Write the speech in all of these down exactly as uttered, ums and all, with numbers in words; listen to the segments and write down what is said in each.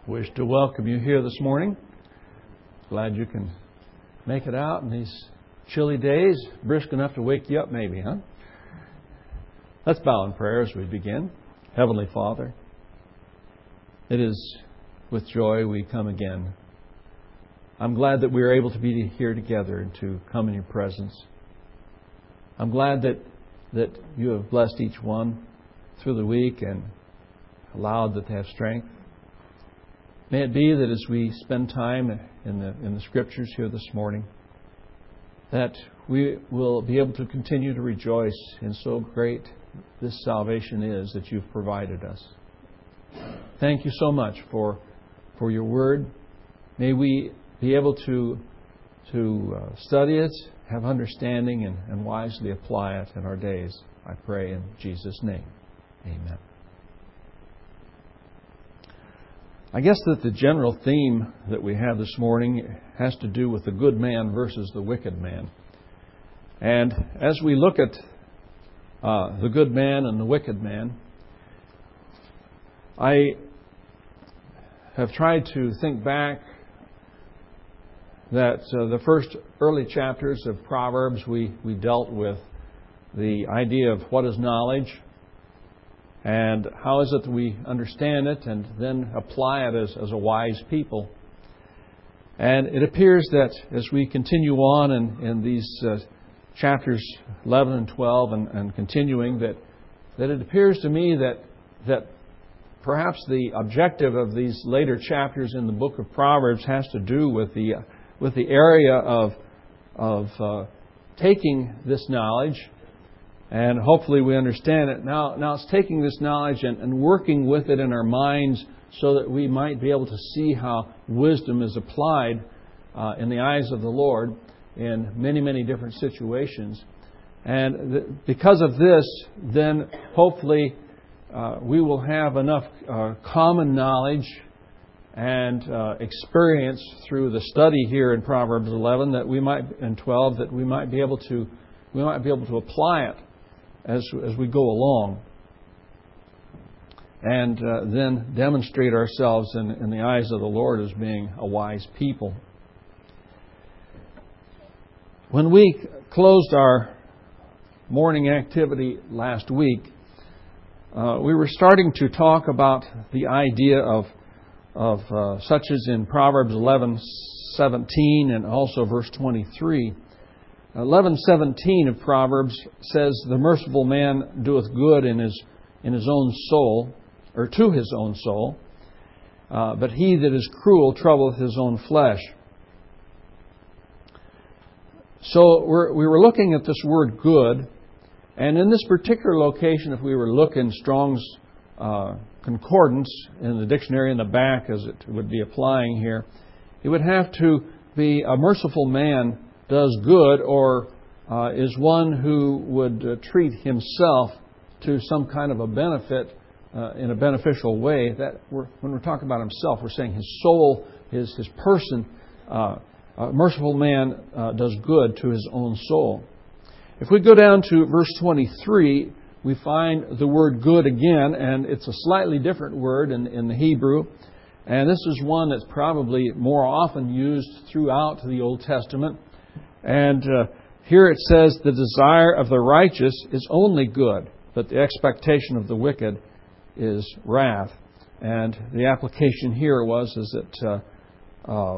Wish to welcome you here this morning. Glad you can make it out in these chilly days. Brisk enough to wake you up maybe, huh? Let's bow in prayer as we begin. Heavenly Father, it is with joy we come again. I'm glad that we are able to be here together and to come in your presence. I'm glad that, that you have blessed each one through the week and allowed that they have strength. May it be that as we spend time in the in the Scriptures here this morning, that we will be able to continue to rejoice in so great this salvation is that you've provided us. Thank you so much for for your Word. May we be able to to uh, study it, have understanding, and, and wisely apply it in our days. I pray in Jesus' name. Amen. I guess that the general theme that we have this morning has to do with the good man versus the wicked man. And as we look at uh, the good man and the wicked man, I have tried to think back that uh, the first early chapters of Proverbs we, we dealt with the idea of what is knowledge, and how is it that we understand it and then apply it as, as a wise people. And it appears that as we continue on in, in these uh, chapters eleven and twelve and, and continuing, that, that it appears to me that, that perhaps the objective of these later chapters in the book of Proverbs has to do with the, with the area of, of uh, taking this knowledge. And hopefully we understand it. Now, now it's taking this knowledge and, and working with it in our minds so that we might be able to see how wisdom is applied uh, in the eyes of the Lord in many, many different situations. And th- because of this, then hopefully uh, we will have enough uh, common knowledge and uh, experience through the study here in Proverbs eleven that we might and twelve that we might be able to we might be able to apply it as as we go along, and uh, then demonstrate ourselves in, in the eyes of the Lord as being a wise people. When we closed our morning activity last week, uh, we were starting to talk about the idea of of uh, such as in Proverbs eleven seventeen and also verse twenty-three. eleven seventeen of Proverbs says, "The merciful man doeth good in his in his own soul, or to his own soul, uh, but he that is cruel troubleth his own flesh." So we're, we were looking at this word "good," and in this particular location, if we were looking Strong's uh, concordance in the dictionary in the back, as it would be applying here, it would have to be a merciful man does good, or uh, is one who would uh, treat himself to some kind of a benefit uh, in a beneficial way. That we're, when we're talking about himself, we're saying his soul, his his person. Uh, a merciful man uh, does good to his own soul. If we go down to verse twenty-three, we find the word "good" again, and it's a slightly different word in, in the Hebrew. And this is one that's probably more often used throughout the Old Testament. And uh, here it says, "The desire of the righteous is only good, but the expectation of the wicked is wrath." And the application here was is that uh, uh,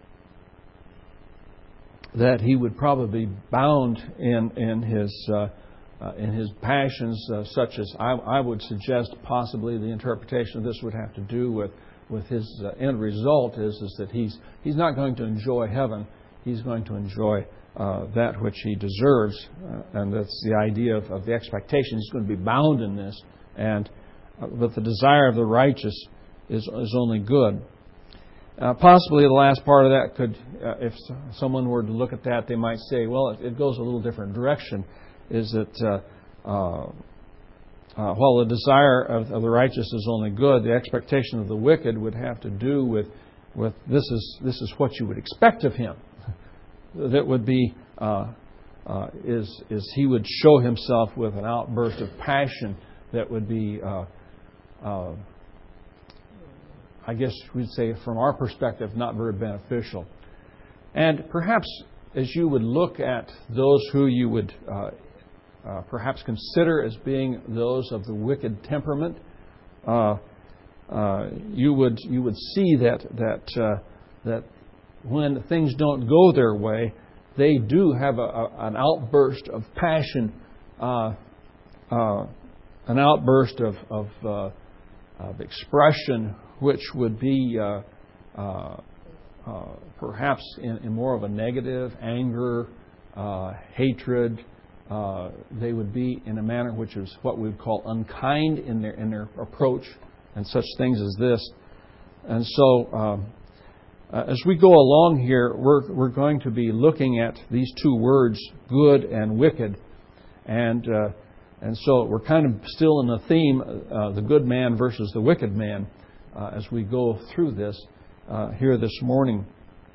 that he would probably be bound in in his uh, uh, in his passions, uh, such as I, I would suggest possibly the interpretation of this would have to do with with his uh, end result is is that he's he's not going to enjoy heaven. He's going to enjoy uh, that which he deserves. Uh, and that's the idea of, of the expectation. He's going to be bound in this. And uh, but the desire of the righteous is, is only good. Uh, possibly the last part of that could, uh, if someone were to look at that, they might say, well, it, it goes a little different direction. Is that uh, uh, uh, while the desire of, of the righteous is only good, the expectation of the wicked would have to do with with this is this is what you would expect of him. That would be uh, uh, is is he would show himself with an outburst of passion that would be uh, uh, I guess we'd say from our perspective, not very beneficial. And perhaps as you would look at those who you would uh, uh, perhaps consider as being those of the wicked temperament, uh, uh, you would you would see that that uh, that when things don't go their way, they do have a, a, an outburst of passion, uh, uh, an outburst of of, uh, of expression, which would be uh, uh, uh, perhaps in, in more of a negative, anger, uh, hatred. Uh, they would be in a manner which is what we would call unkind in their in their approach, and such things as this. And so, um, uh, as we go along here, we're we're going to be looking at these two words, good and wicked, and uh, and so we're kind of still in the theme, uh, the good man versus the wicked man, uh, as we go through this uh, here this morning.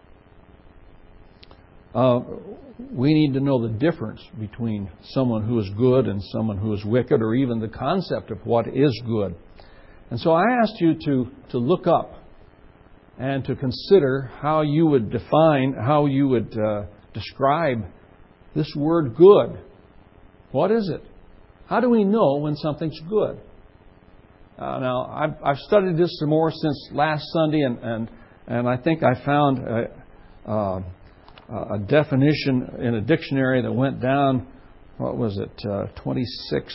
Uh, we need to know the difference between someone who is good and someone who is wicked, or even the concept of what is good. And so I asked you to, to look up and to consider how you would define, how you would uh, describe this word good. What is it? How do we know when something's good? Uh, now, I've, I've studied this some more since last Sunday, and, and, and I think I found a, uh, a definition in a dictionary that went down, what was it, uh, twenty-six,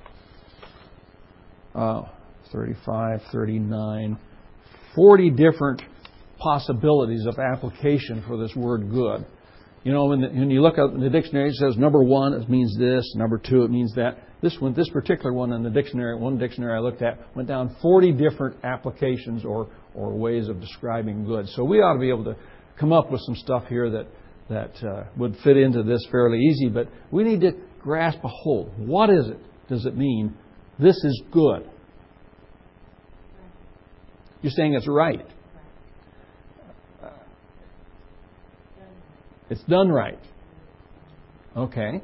uh, thirty-five, thirty-nine, forty different possibilities of application for this word good. You know, when, the, when you look up in the dictionary, it says number one, it means this, number two, it means that. This one, this particular one in the dictionary, one dictionary I looked at, went down forty different applications or, or ways of describing good. So we ought to be able to come up with some stuff here that, that uh, would fit into this fairly easy, but we need to grasp a hold. What is it? Does it mean this is good? You're saying it's right. Uh, it's done right. Okay.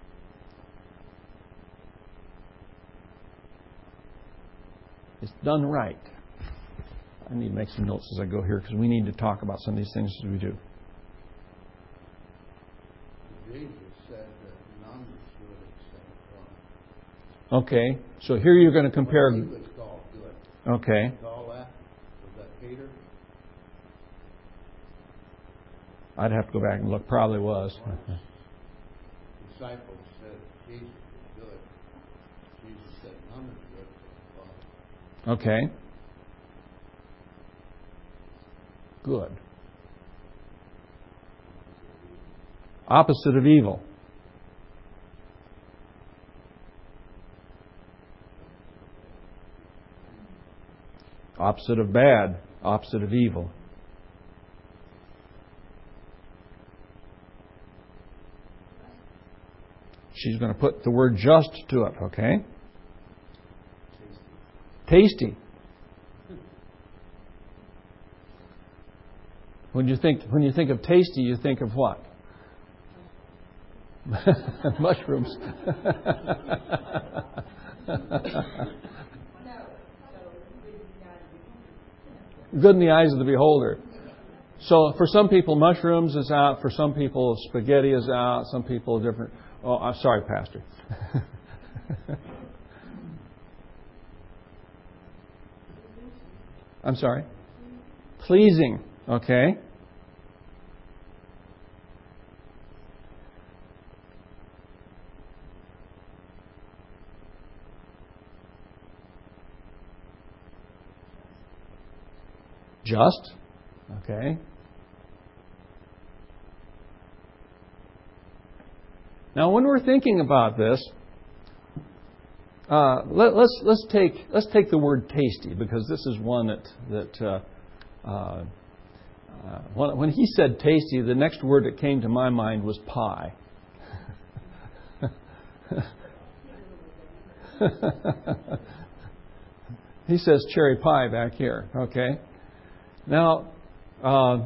It's done right. I need to make some notes as I go here because we need to talk about some of these things as we do. Jesus said that none is good except God. Okay, so here you're going to compare. Well, he was called good. Okay. Call that? Was that Peter? I'd have to go back and look. Probably was. Disciples said Jesus is good. Jesus said none is good except God. Okay. Good. Opposite of evil. Opposite of bad. Opposite of evil. She's going to put the word just to it, okay? Tasty. When you think when you think of tasty, you think of what? Mushrooms. Good in the eyes of the beholder. So for some people, mushrooms is out. For some people, spaghetti is out. Some people, different. Oh, I'm sorry, Pastor. I'm sorry. Pleasing. Okay. Just. Okay. Now, when we're thinking about this, uh, let, let's let's take let's take the word tasty, because this is one that that uh, uh, uh, when, when he said tasty, the next word that came to my mind was pie. He says cherry pie back here. Okay. Now, uh,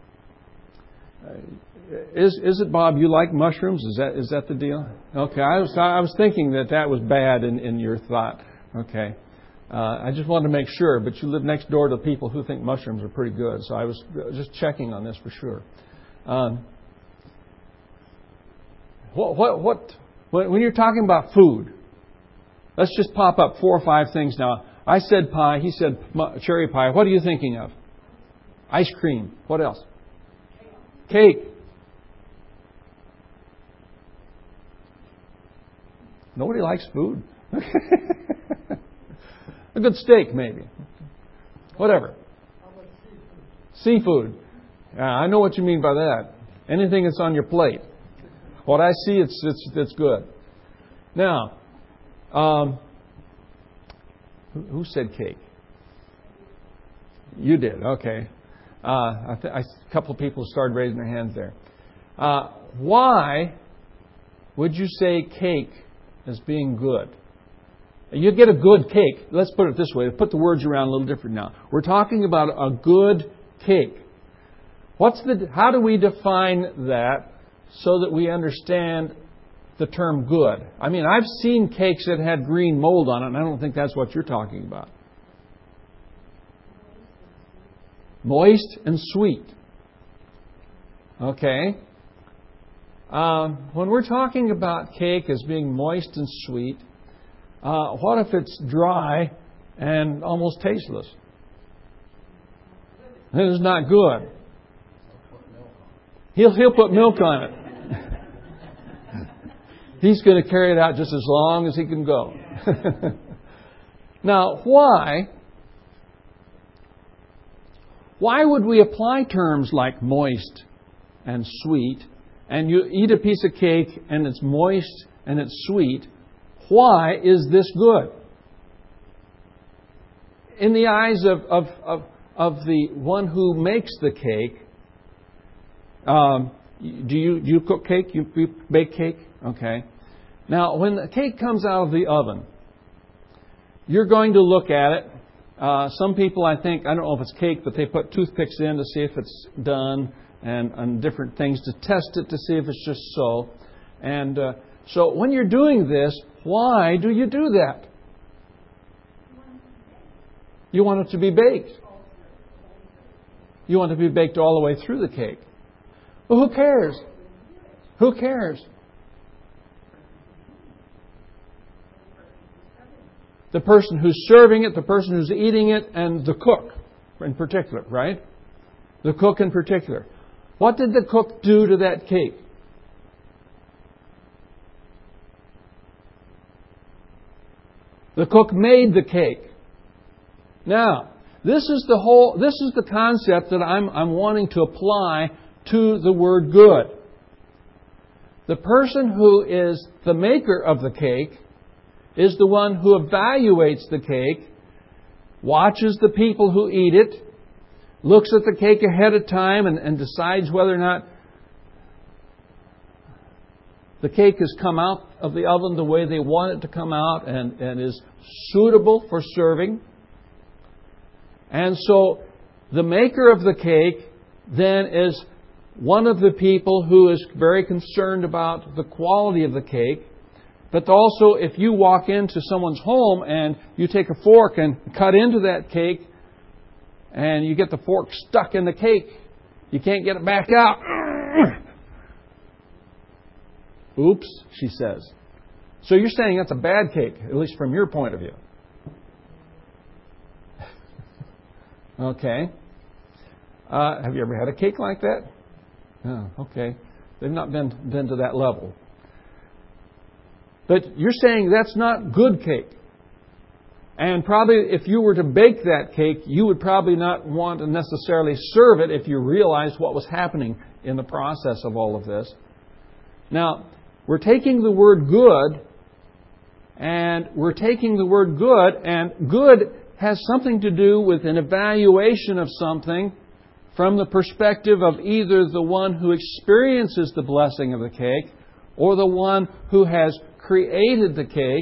is is it, Bob? You like mushrooms? Is that is that the deal? Okay. I was I was thinking that that was bad in, in your thought. Okay. Uh, I just wanted to make sure, but you live next door to people who think mushrooms are pretty good, so I was just checking on this for sure. Um, what, what, what, when you're talking about food, let's just pop up four or five things now. I said pie, he said cherry pie. What are you thinking of? Ice cream. What else? Cake. Nobody likes food. A good steak, maybe. Whatever. Seafood. Yeah, I know what you mean by that. Anything that's on your plate. What I see, it's it's it's good. Now, um, who, who said cake? You did. Okay. Uh, I th- I, a couple of people started raising their hands there. Uh, why would you say cake as being good? You get a good cake. Let's put it this way. Put the words around a little different now. We're talking about a good cake. What's the? How do we define that so that we understand the term good? I mean, I've seen cakes that had green mold on it, and I don't think that's what you're talking about. Moist and sweet. Okay. Um, when we're talking about cake as being moist and sweet, uh, what if it's dry and almost tasteless? It is not good. He'll he'll put milk on it. He's going to carry it out just as long as he can go. Now, why? Why would we apply terms like moist and sweet, and you eat a piece of cake and it's moist and it's sweet? Why is this good? In the eyes of, of, of, of the one who makes the cake, um, do you do you cook cake? You, you bake cake? Okay. Now, when the cake comes out of the oven, you're going to look at it. Uh, some people, I think, I don't know if it's cake, but they put toothpicks in to see if it's done, and, and different things to test it to see if it's just so. And uh, so when you're doing this, why do you do that? You want it to be baked. You want it to be baked all the way through the cake. Well, who cares? Who cares? The person who's serving it, the person who's eating it, and the cook in particular, right? The cook in particular. What did the cook do to that cake? The cook made the cake. Now, this is the whole, this is the concept that I'm, I'm wanting to apply to the word good. The person who is the maker of the cake is the one who evaluates the cake, watches the people who eat it, looks at the cake ahead of time and, and decides whether or not the cake has come out of the oven the way they want it to come out and, and is suitable for serving. And so the maker of the cake then is one of the people who is very concerned about the quality of the cake. But also, if you walk into someone's home and you take a fork and cut into that cake and you get the fork stuck in the cake, you can't get it back out. Oops, she says. So you're saying that's a bad cake, at least from your point of view. Okay. Uh, have you ever had a cake like that? Oh, okay. They've not been, been to that level. But you're saying that's not good cake. And probably if you were to bake that cake, you would probably not want to necessarily serve it if you realized what was happening in the process of all of this. Now, we're taking the word good, and we're taking the word good, and good has something to do with an evaluation of something from the perspective of either the one who experiences the blessing of the cake or the one who has created the cake.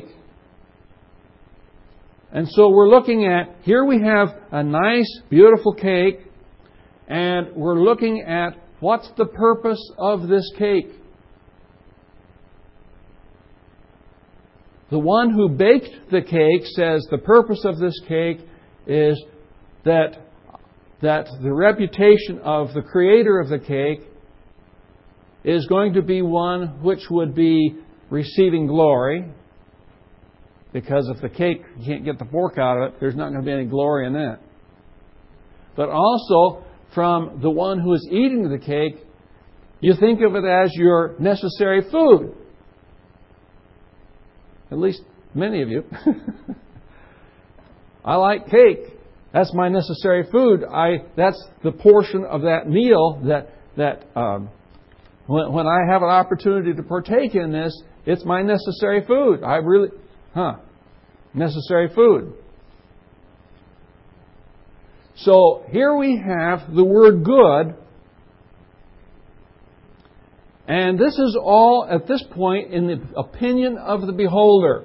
And so we're looking at, here we have a nice, beautiful cake, and we're looking at what's the purpose of this cake. the one who baked the cake says the purpose of this cake is that, that the reputation of the creator of the cake is going to be one which would be receiving glory. Because if the cake, you can't get the fork out of it, there's not going to be any glory in that. But also, from the one who is eating the cake, you think of it as your necessary food. At least many of you. I like cake. That's my necessary food. I that's the portion of that meal that that um, when, when I have an opportunity to partake in this, it's my necessary food. I really, huh? Necessary food. So here we have the word good. And this is all, at this point, in the opinion of the beholder.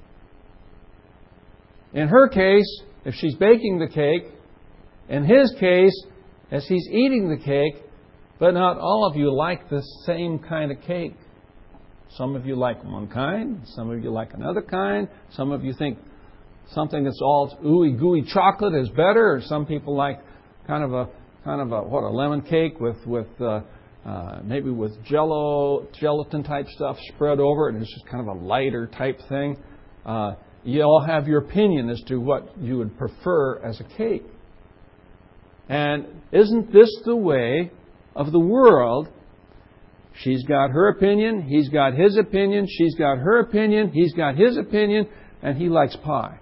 In her case, if she's baking the cake. In his case, as he's eating the cake. But not all of you like the same kind of cake. Some of you like one kind. Some of you like another kind. Some of you think something that's all ooey gooey chocolate is better. Or some people like kind of a kind of a what a lemon cake with with uh, uh, maybe with Jello gelatin type stuff spread over it, and it's just kind of a lighter type thing. Uh, you all have your opinion as to what you would prefer as a cake. And isn't this the way of the world? She's got her opinion, he's got his opinion, she's got her opinion, he's got his opinion, and he likes pie.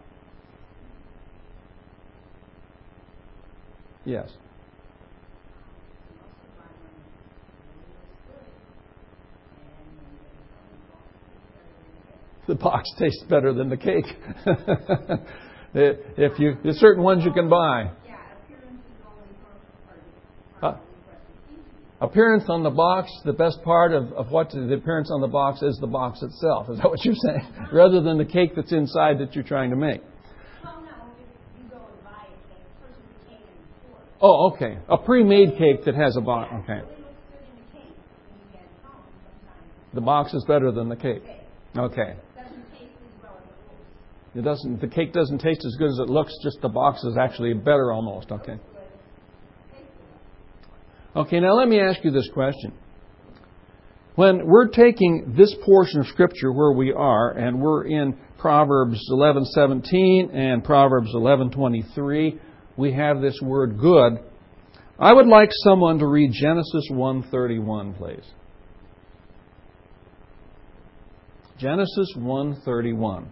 Yes. The box tastes better than the cake. If you, there's certain ones you can buy. Uh, Appearance on the box, the best part of, of what the appearance on the box is the box itself. Is that what you're saying? Rather than the cake that's inside that you're trying to make. Well, no, if you go and buy it, the person who came in before. Oh, okay. A pre-made cake that has a box. Okay. It looks good in the cake when you get it home sometimes. The box is better than the cake. Okay. It doesn't taste as well as it looks. It doesn't. The cake doesn't taste as good as it looks. Just the box is actually better almost. Okay. Okay, now let me ask you this question. When we're taking this portion of Scripture where we are, and we're in Proverbs eleven seventeen and Proverbs eleven twenty-three, we have this word good. I would like someone to read Genesis one thirty-one, please. Genesis one thirty-one.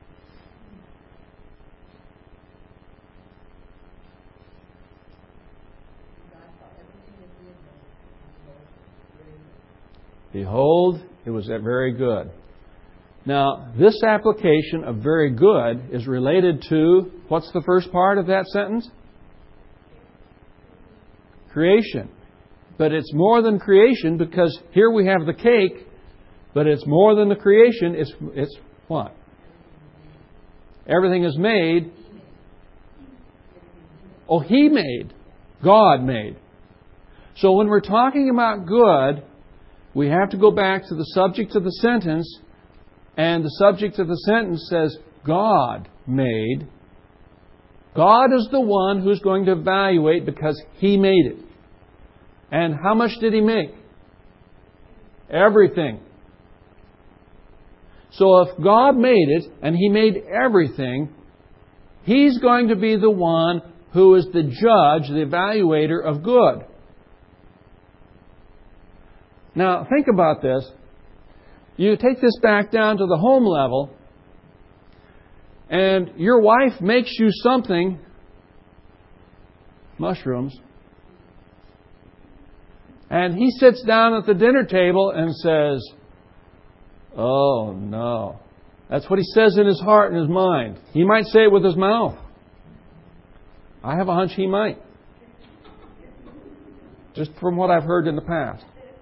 Behold, it was very good. Now, this application of very good is related to, what's the first part of that sentence? Creation. But it's more than creation, because here we have the cake, but it's more than the creation. It's, it's what? Everything is made. Oh, He made. God made. So when we're talking about good, we have to go back to the subject of the sentence, and the subject of the sentence says, God made. God is the one who's going to evaluate because He made it. And how much did He make? Everything. So if God made it, and He made everything, He's going to be the one who is the judge, the evaluator of good. Now, think about this. You take this back down to the home level, and your wife makes you something, mushrooms, and he sits down at the dinner table and says, oh, no. That's what he says in his heart and his mind. He might say it with his mouth. I have a hunch he might. Just from what I've heard in the past.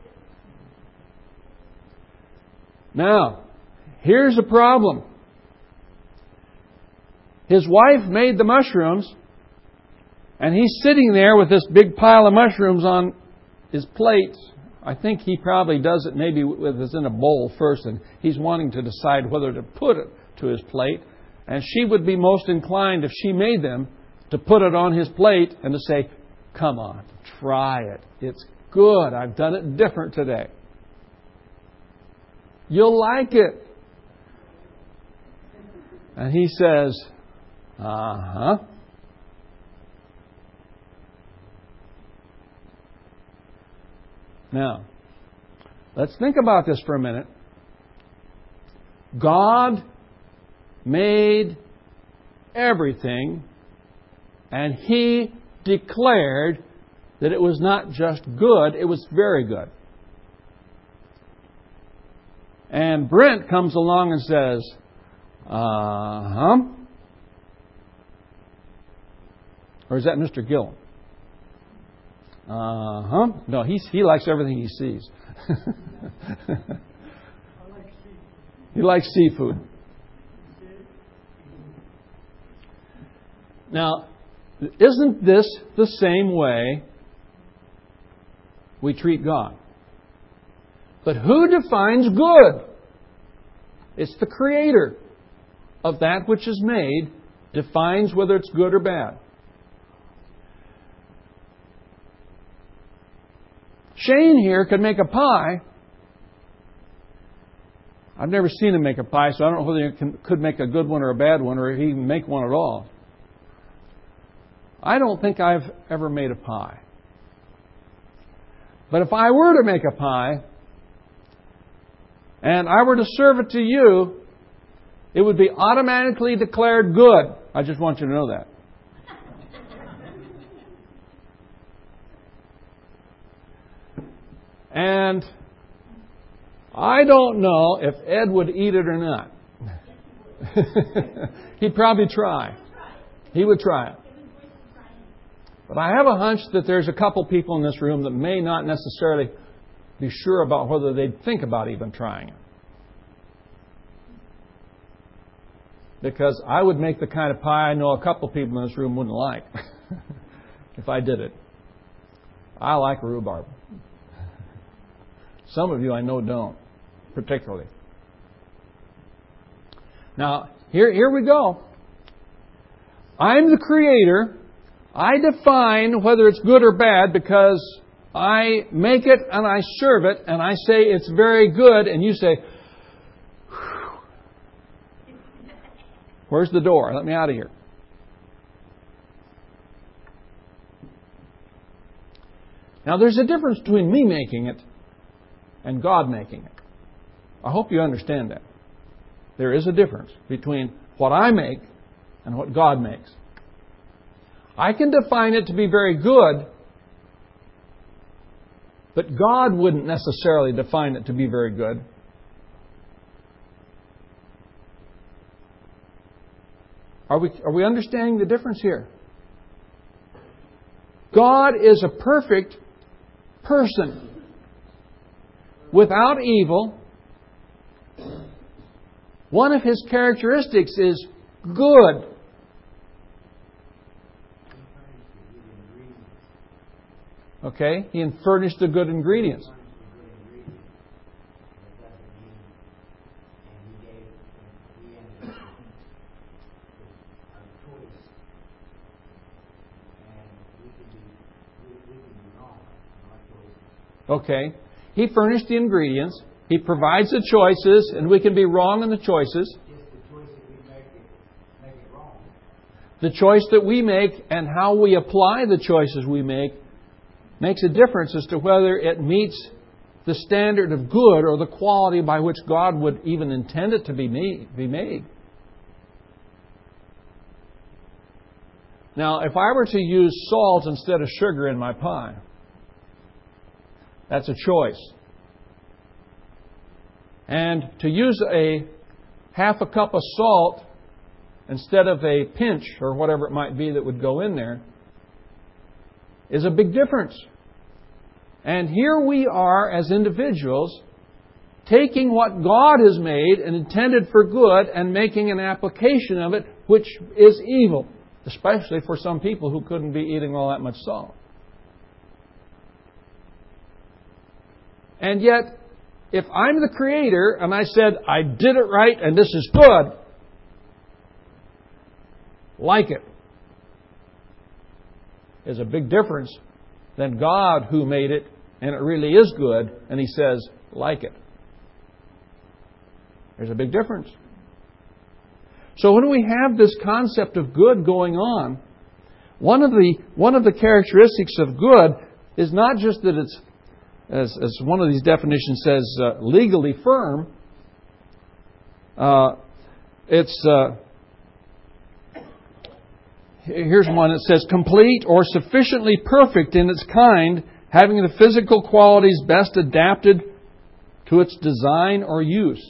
Now, here's a problem. His wife made the mushrooms, and he's sitting there with this big pile of mushrooms on his plate. I think he probably does it maybe with it's in a bowl first, and he's wanting to decide whether to put it, to his plate, and she would be most inclined, if she made them, to put it on his plate and to say, "Come on, try it. It's good. I've done it different today. You'll like it." And he says, "Uh-huh." Now, let's think about this for a minute. God made everything, and He declared that it was not just good, it was very good. And Brent comes along and says, "Uh-huh." Or is that Mister Gill? Uh-huh. No, he's, he likes everything he sees. He likes seafood. Now, isn't this the same way we treat God? But who defines good? It's the Creator of that which is made defines whether it's good or bad. Shane here could make a pie. I've never seen him make a pie, so I don't know whether he can, could make a good one or a bad one, or he can make one at all. I don't think I've ever made a pie. But if I were to make a pie, and I were to serve it to you, it would be automatically declared good. I just want you to know that. And I don't know if Ed would eat it or not. He'd probably try. He would try it. But I have a hunch that there's a couple people in this room that may not necessarily be sure about whether they'd think about even trying it. Because I would make the kind of pie I know a couple people in this room wouldn't like if I did it. I like rhubarb. Some of you I know don't, particularly. Now, here, here we go. I'm the Creator. I define whether it's good or bad because I make it and I serve it and I say it's very good, and you say, "Where's the door? Let me out of here." Now, there's a difference between me making it and God making it. I hope you understand that. There is a difference between what I make and what God makes. I can define it to be very good, but God wouldn't necessarily define it to be very good. Are we, are we understanding the difference here? God is a perfect person, without evil. One of His characteristics is good. Okay? He furnished the good ingredients. Okay? He furnished the ingredients. He provides the choices, and we can be wrong in the choices. The choice that we make and how we apply the choices we make makes a difference as to whether it meets the standard of good or the quality by which God would even intend it to be made. Now, if I were to use salt instead of sugar in my pie, that's a choice. And to use a half a cup of salt instead of a pinch or whatever it might be that would go in there is a big difference. And here we are as individuals taking what God has made and intended for good and making an application of it which is evil, especially for some people who couldn't be eating all that much salt. And yet, if I'm the Creator and I said, I did it right and this is good, like it. There's a big difference than God who made it, and it really is good, and He says, like it. There's a big difference. So when we have this concept of good going on, one of the one of the characteristics of good is not just that it's, as, as one of these definitions says, uh, legally firm. Uh, it's uh, here's one that says complete or sufficiently perfect in its kind, having the physical qualities best adapted to its design or use.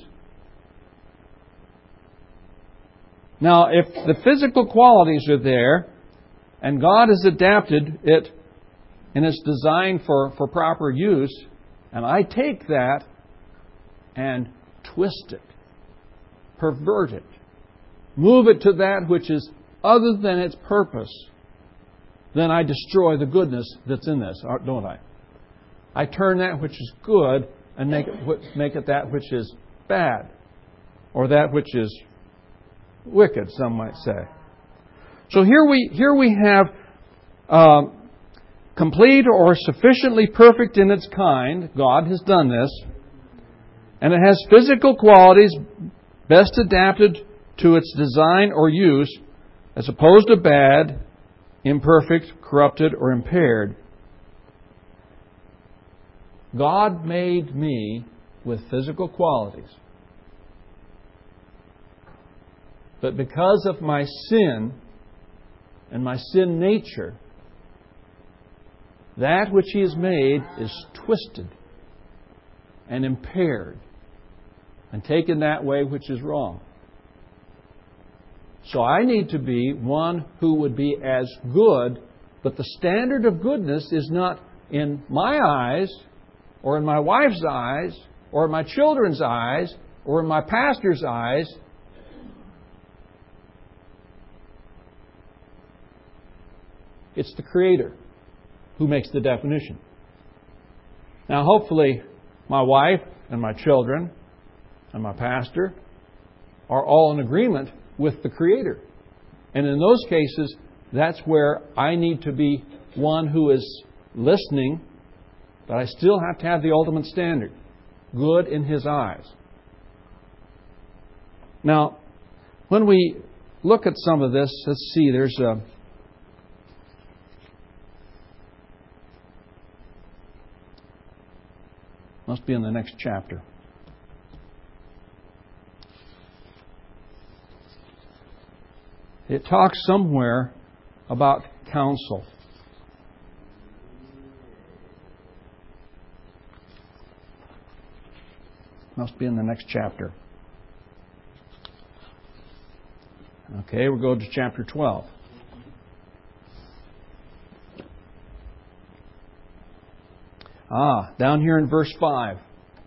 Now, if the physical qualities are there, and God has adapted it in its design for, for proper use, and I take that and twist it, pervert it, move it to that which is other than its purpose, then I destroy the goodness that's in this, don't I? I turn that which is good and make it, make it that which is bad, or that which is wicked, some might say. So here we here we have um, complete or sufficiently perfect in its kind. God has done this. And it has physical qualities best adapted to its design or use, as opposed to bad, imperfect, corrupted, or impaired. God made me with physical qualities. But because of my sin and my sin nature, that which He has made is twisted and impaired and taken that way which is wrong. So I need to be one who would be as good, but the standard of goodness is not in my eyes or in my wife's eyes or in my children's eyes or in my pastor's eyes. It's the Creator who makes the definition. Now, hopefully, my wife and my children and my pastor are all in agreement with the Creator. And in those cases, that's where I need to be one who is listening, but I still have to have the ultimate standard. Good in His eyes. Now, when we look at some of this, let's see, there's a must be in the next chapter. It talks somewhere about counsel. Must be in the next chapter. Okay, we'll go to chapter twelve. Ah, down here in verse five.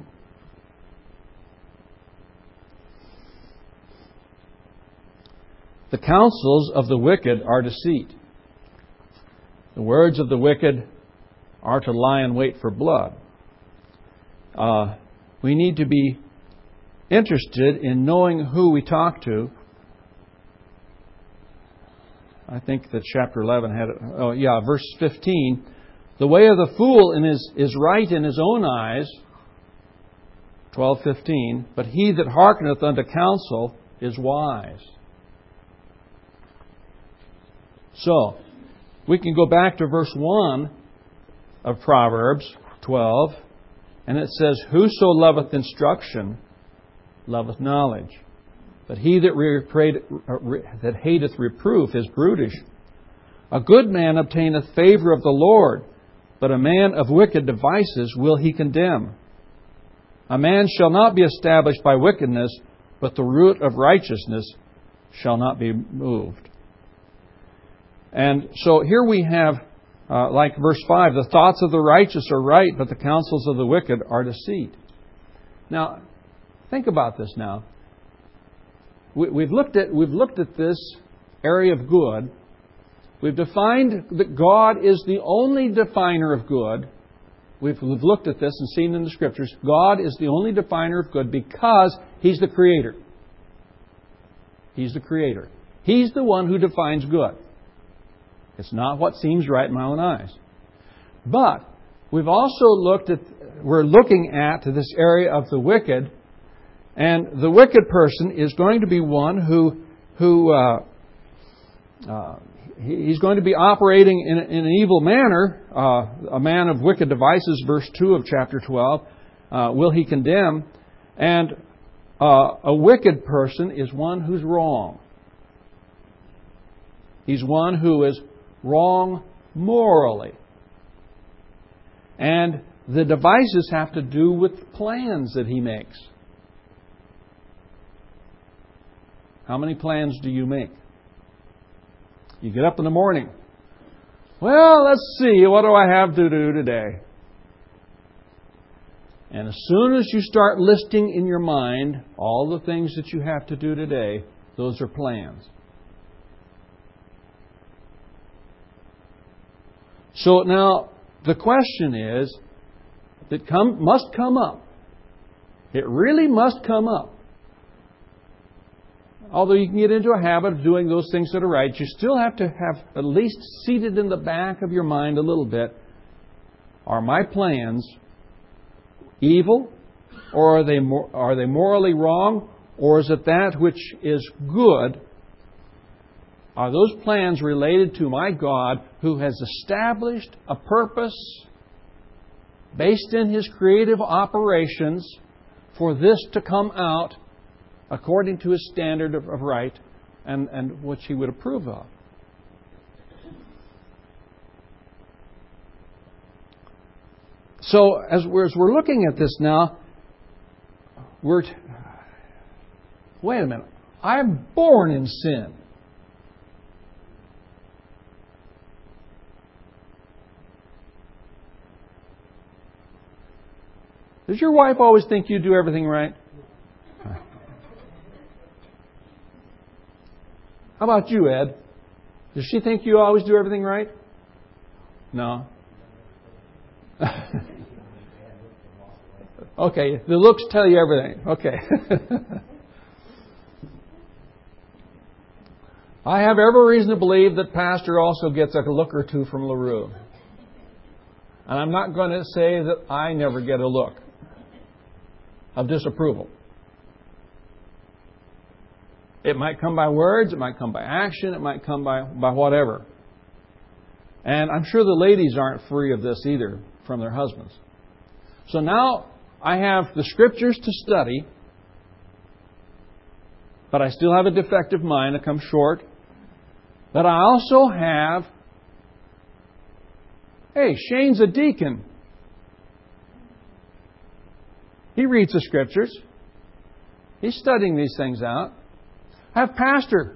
The counsels of the wicked are deceit. The words of the wicked are to lie in wait for blood. Uh, we need to be interested in knowing who we talk to. I think that chapter eleven had, oh yeah, verse fifteen. The way of the fool in his, is right in his own eyes, twelve fifteen, but he that hearkeneth unto counsel is wise. So, we can go back to verse one of Proverbs twelve, and it says, whoso loveth instruction loveth knowledge, but he that, repra- that hateth reproof is brutish. A good man obtaineth favour of the Lord, but a man of wicked devices will He condemn. A man shall not be established by wickedness, but the root of righteousness shall not be moved. And so here we have, uh, like verse five, the thoughts of the righteous are right, but the counsels of the wicked are deceit. Now, think about this now. We, we've looked at we've looked at this area of good. We've defined that God is the only definer of good. We've, we've looked at this and seen in the Scriptures. God is the only definer of good because He's the Creator. He's the Creator. He's the one who defines good. It's not what seems right in my own eyes. But we've also looked at, we're looking at this area of the wicked, and the wicked person is going to be one who, who uh, uh, he's going to be operating in, in an evil manner, uh, a man of wicked devices, verse two of chapter twelve, uh, will he condemn. And uh, a wicked person is one who's wrong. He's one who is wrong morally. And the devices have to do with plans that he makes. How many plans do you make? You get up in the morning. Well, let's see, what do I have to do today? And as soon as you start listing in your mind all the things that you have to do today, those are plans. So now, the question is, that come, must come up. It really must come up. Although you can get into a habit of doing those things that are right, you still have to have at least seated in the back of your mind a little bit, are my plans evil, or are they mor- are they morally wrong, or is it that which is good? Are those plans related to my God who has established a purpose based in His creative operations for this to come out according to His standard of, of right and, and which He would approve of? So as we're, as we're looking at this now, we're... T- wait a minute. I'm born in sin. Does your wife always think you do everything right? How about you, Ed? Does she think you always do everything right? No. Okay, the looks tell you everything. Okay. I have every reason to believe that Pastor also gets a look or two from LaRue. And I'm not going to say that I never get a look of disapproval. It might come by words, it might come by action, it might come by, by whatever. And I'm sure the ladies aren't free of this either from their husbands. So now I have the Scriptures to study, but I still have a defective mind that comes short. But I also have, hey, Shane's a deacon. He reads the Scriptures. He's studying these things out. I have Pastor.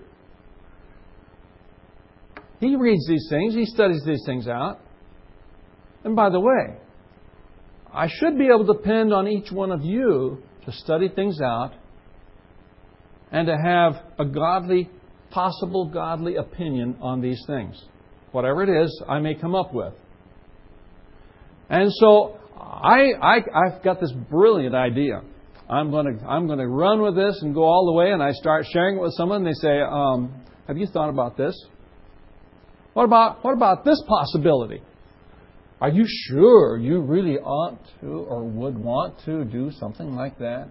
He reads these things. He studies these things out. And by the way, I should be able to depend on each one of you to study things out and to have a godly, possible godly opinion on these things. Whatever it is I may come up with. And so I, I, I've got this brilliant idea. I'm going to I'm going to run with this and go all the way, and I start sharing it with someone, and they say, um, have you thought about this? What about what about this possibility? Are you sure you really ought to or would want to do something like that?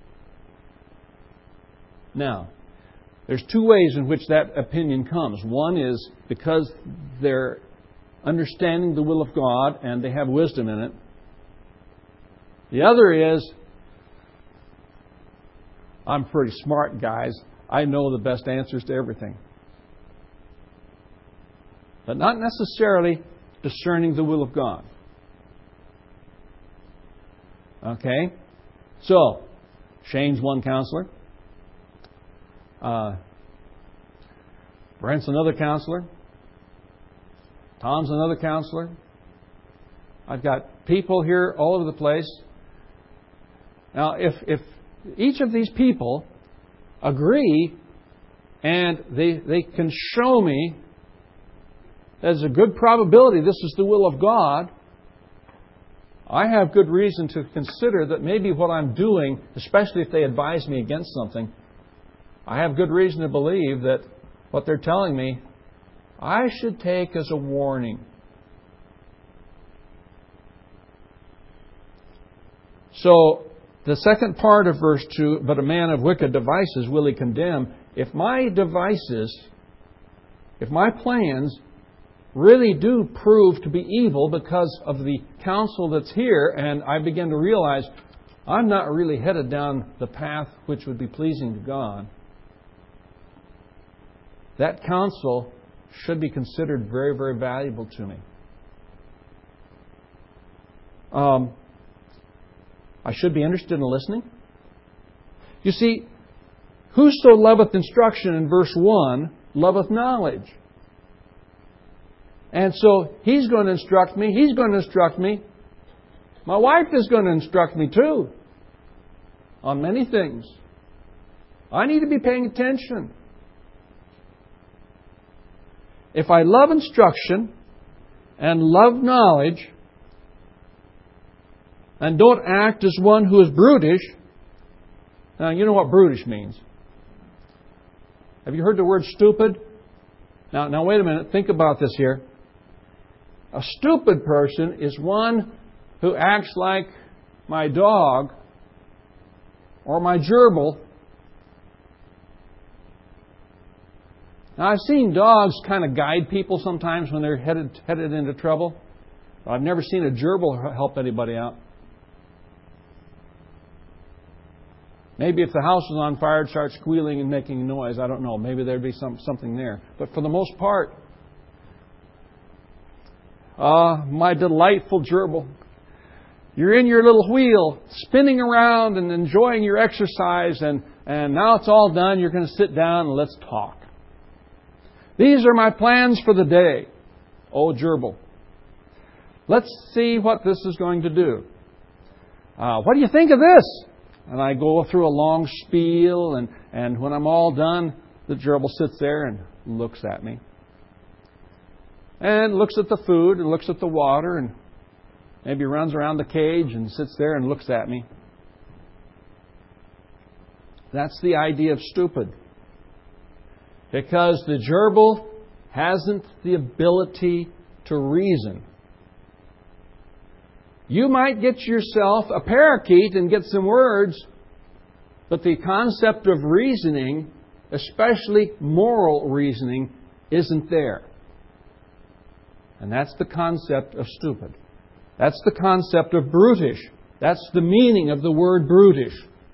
Now, there's two ways in which that opinion comes. One is because they're understanding the will of God and they have wisdom in it. The other is, I'm pretty smart, guys. I know the best answers to everything. But not necessarily discerning the will of God. Okay? So, Shane's one counselor. Uh, Brent's another counselor. Tom's another counselor. I've got people here all over the place. Now, if, if each of these people agree and they, they can show me there's a good probability this is the will of God, I have good reason to consider that maybe what I'm doing, especially if they advise me against something, I have good reason to believe that what they're telling me, I should take as a warning. So, the second part of verse two, but a man of wicked devices will he condemn. If my devices, if my plans really do prove to be evil because of the counsel that's here, and I begin to realize I'm not really headed down the path which would be pleasing to God, that counsel should be considered very, very valuable to me. Um, I should be interested in listening. You see, whoso loveth instruction in verse one loveth knowledge. And so He's going to instruct me. He's going to instruct me. My wife is going to instruct me too on many things. I need to be paying attention. If I love instruction and love knowledge and don't act as one who is brutish, now you know what brutish means. Have you heard the word stupid? Now, now wait a minute. Think about this here. A stupid person is one who acts like my dog or my gerbil. Now, I've seen dogs kind of guide people sometimes when they're headed headed into trouble. I've never seen a gerbil help anybody out. Maybe if the house was on fire, it'd start squealing and making noise. I don't know. Maybe there'd be some something there. But for the most part, uh, my delightful gerbil, you're in your little wheel, spinning around and enjoying your exercise, and, and now it's all done. You're going to sit down and let's talk. These are my plans for the day. Oh, gerbil. Let's see what this is going to do. Uh, what do you think of this? And I go through a long spiel, and, and when I'm all done, the gerbil sits there and looks at me. And looks at the food, and looks at the water, and maybe runs around the cage and sits there and looks at me. That's the idea of stupid. Because the gerbil hasn't the ability to reason. You might get yourself a parakeet and get some words, but the concept of reasoning, especially moral reasoning, isn't there. And that's the concept of stupid. That's the concept of brutish. That's the meaning of the word brutish.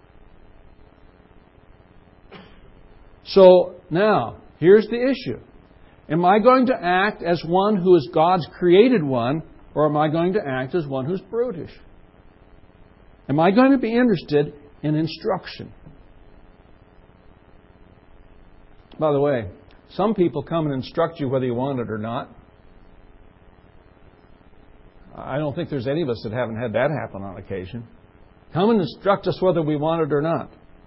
So, now, here's the issue. Am I going to act as one who is God's created one, or am I going to act as one who's brutish? Am I going to be interested in instruction? By the way, some people come and instruct you whether you want it or not. I don't think there's any of us that haven't had that happen on occasion. Come and instruct us whether we want it or not.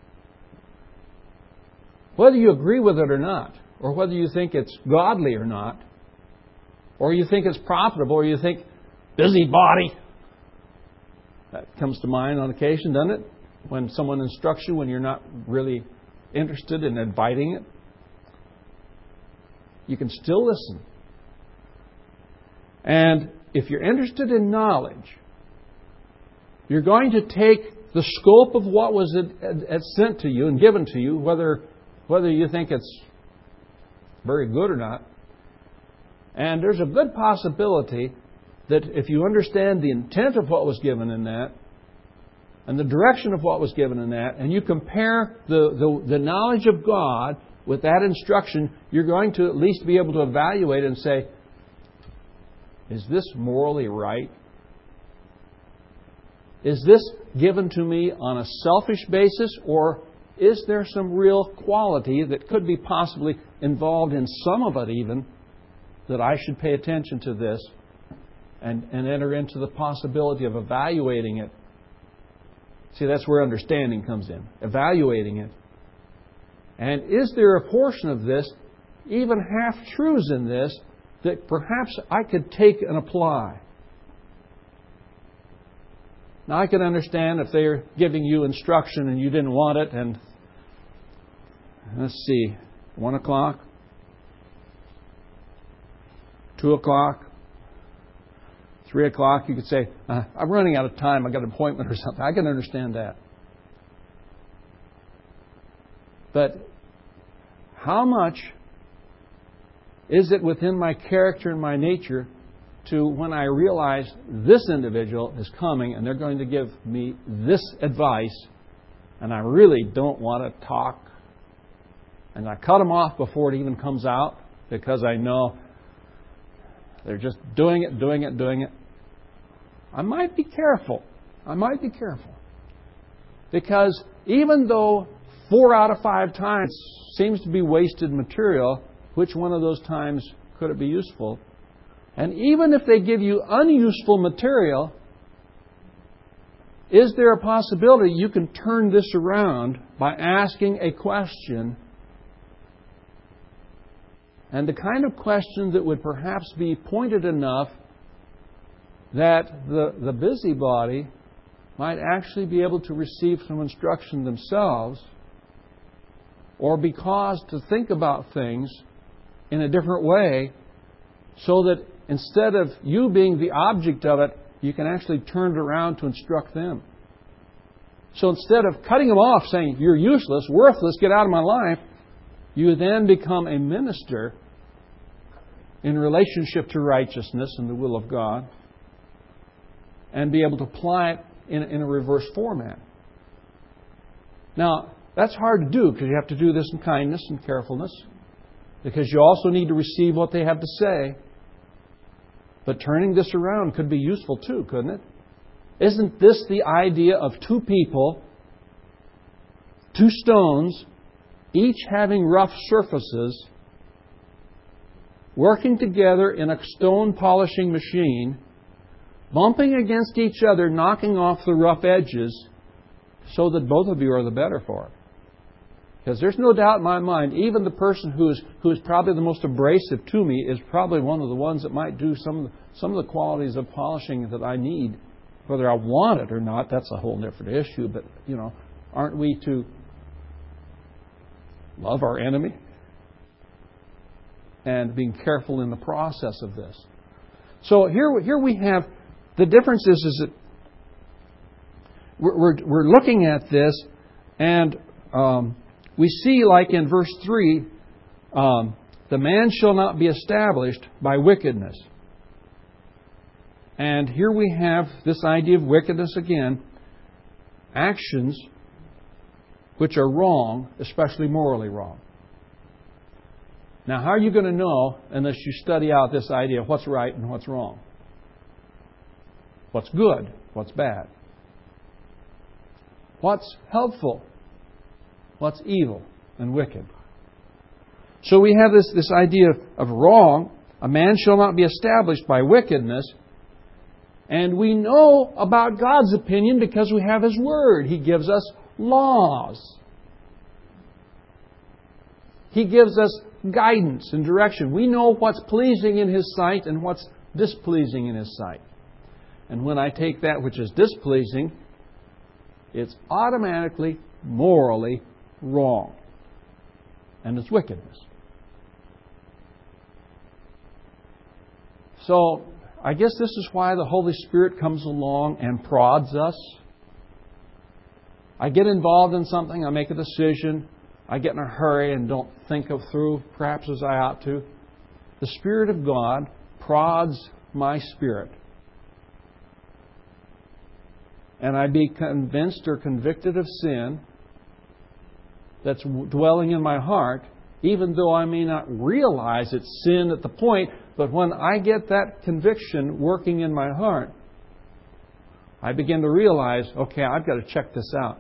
Whether you agree with it or not, or whether you think it's godly or not, or you think it's profitable, or you think, busybody. That comes to mind on occasion, doesn't it? When someone instructs you when you're not really interested in inviting it. You can still listen. And if you're interested in knowledge, you're going to take the scope of what was sent to you and given to you, whether whether you think it's very good or not. And there's a good possibility that if you understand the intent of what was given in that, and the direction of what was given in that, and you compare the, the, the knowledge of God with that instruction, you're going to at least be able to evaluate and say, is this morally right? Is this given to me on a selfish basis, or is there some real quality that could be possibly involved in some of it even, that I should pay attention to this and, and enter into the possibility of evaluating it? See, that's where understanding comes in. Evaluating it. And is there a portion of this, even half-truths in this, that perhaps I could take and apply? Now, I can understand if they're giving you instruction and you didn't want it, and let's see, one o'clock, two o'clock, three o'clock. You could say, uh, I'm running out of time. I've got an appointment or something. I can understand that. But how much is it within my character and my nature to when I realize this individual is coming and they're going to give me this advice and I really don't want to talk, and I cut them off before it even comes out because I know they're just doing it, doing it, doing it. I might be careful. I might be careful. Because even though four out of five times seems to be wasted material, which one of those times could it be useful? And even if they give you unuseful material, is there a possibility you can turn this around by asking a question? And the kind of question that would perhaps be pointed enough that the, the busybody might actually be able to receive some instruction themselves, or be caused to think about things in a different way, so that instead of you being the object of it, you can actually turn it around to instruct them. So instead of cutting them off, saying, you're useless, worthless, get out of my life, you then become a minister in relationship to righteousness and the will of God, and be able to apply it in, in a reverse format. Now, that's hard to do because you have to do this in kindness and carefulness, because you also need to receive what they have to say. But turning this around could be useful too, couldn't it? Isn't this the idea of two people, two stones, each having rough surfaces, working together in a stone polishing machine, bumping against each other, knocking off the rough edges, so that both of you are the better for it? Because there's no doubt in my mind, even the person who is who is probably the most abrasive to me is probably one of the ones that might do some of the, some of the qualities of polishing that I need. Whether I want it or not, that's a whole different issue. But, you know, aren't we to love our enemy? And being careful in the process of this. So here, here we have, the difference is, is that we're, we're, we're looking at this, and um, we see, like in verse three, um, the man shall not be established by wickedness. And here we have this idea of wickedness again. Actions which are wrong, especially morally wrong. Now, how are you going to know unless you study out this idea of what's right and what's wrong? What's good, what's bad? What's helpful, what's evil and wicked? So we have this, this idea of wrong. A man shall not be established by wickedness. And we know about God's opinion because we have His Word. He gives us laws. He gives us guidance and direction. We know what's pleasing in His sight and what's displeasing in His sight. And when I take that which is displeasing, it's automatically, morally wrong. And it's wickedness. So, I guess this is why the Holy Spirit comes along and prods us. I get involved in something, I make a decision, I get in a hurry and don't think of through perhaps as I ought to. The Spirit of God prods my spirit. And I be convinced or convicted of sin that's dwelling in my heart, even though I may not realize it's sin at the point. But when I get that conviction working in my heart, I begin to realize, okay, I've got to check this out.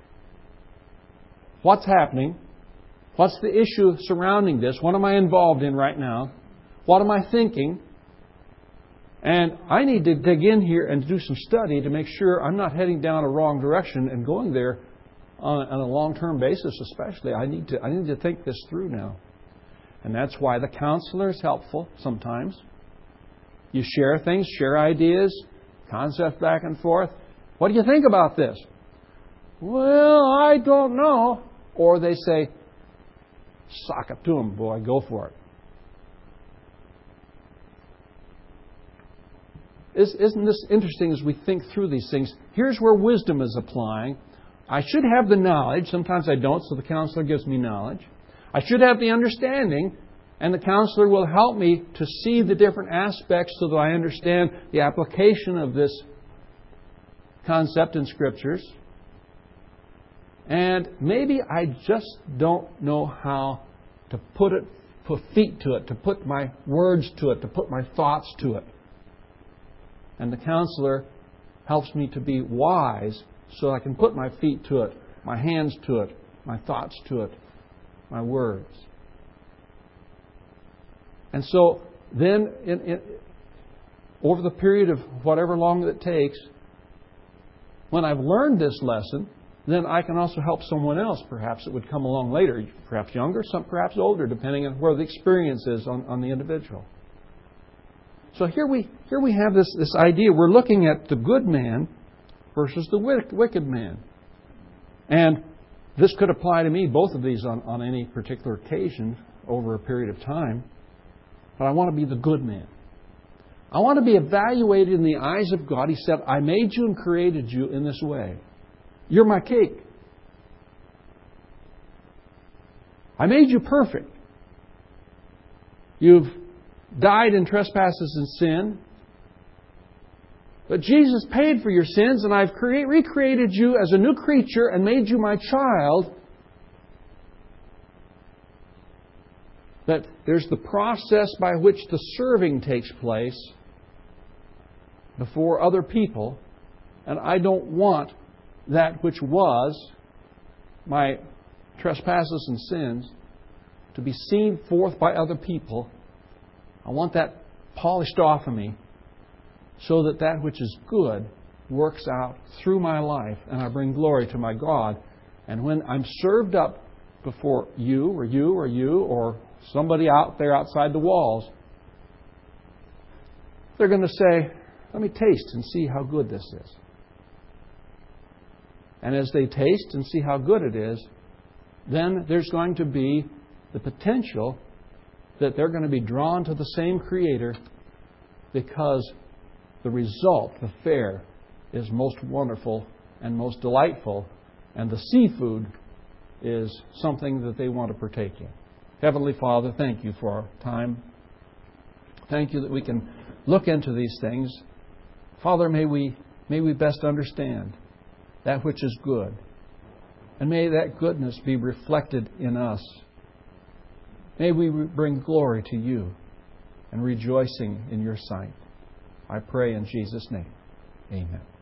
What's happening? What's the issue surrounding this? What am I involved in right now? What am I thinking? And I need to dig in here and do some study to make sure I'm not heading down a wrong direction and going there on a long-term basis especially. I need to I need to think this through now. And that's why the counselor is helpful sometimes. You share things, share ideas, concepts back and forth. What do you think about this? Well, I don't know. Or they say, sock it to them, boy, go for it. isn't this interesting as we think through these things? Here's where wisdom is applying. I should have the knowledge. Sometimes I don't, so the counselor gives me knowledge. I should have the understanding, and the counselor will help me to see the different aspects so that I understand the application of this concept in Scriptures. And maybe I just don't know how to put it, put feet to it, to put my words to it, to put my thoughts to it. And the counselor helps me to be wise so I can put my feet to it, my hands to it, my thoughts to it, my words. And so then, in, in, over the period of whatever long it takes, when I've learned this lesson, then I can also help someone else, perhaps, that would come along later, perhaps younger, some perhaps older, depending on where the experience is on, on the individual. So here we here we have this, this idea. We're looking at the good man versus the wicked man. And this could apply to me, both of these on, on any particular occasion over a period of time. But I want to be the good man. I want to be evaluated in the eyes of God. He said, I made you and created you in this way. You're my cake. I made you perfect. You've died in trespasses and sin. But Jesus paid for your sins, and I've cre- recreated you as a new creature and made you my child. That there's the process by which the serving takes place before other people, and I don't want that which was my trespasses and sins to be seen forth by other people. I want that polished off of me so that that which is good works out through my life and I bring glory to my God. And when I'm served up before you or you or you or somebody out there outside the walls, they're going to say, let me taste and see how good this is. And as they taste and see how good it is, then there's going to be the potential that they're going to be drawn to the same Creator because the result, the fare, is most wonderful and most delightful, and the seafood is something that they want to partake in. Heavenly Father, thank you for our time. Thank you that we can look into these things. Father, may we may we best understand that which is good. And may that goodness be reflected in us. May we bring glory to you and rejoicing in your sight. I pray in Jesus' name. Amen.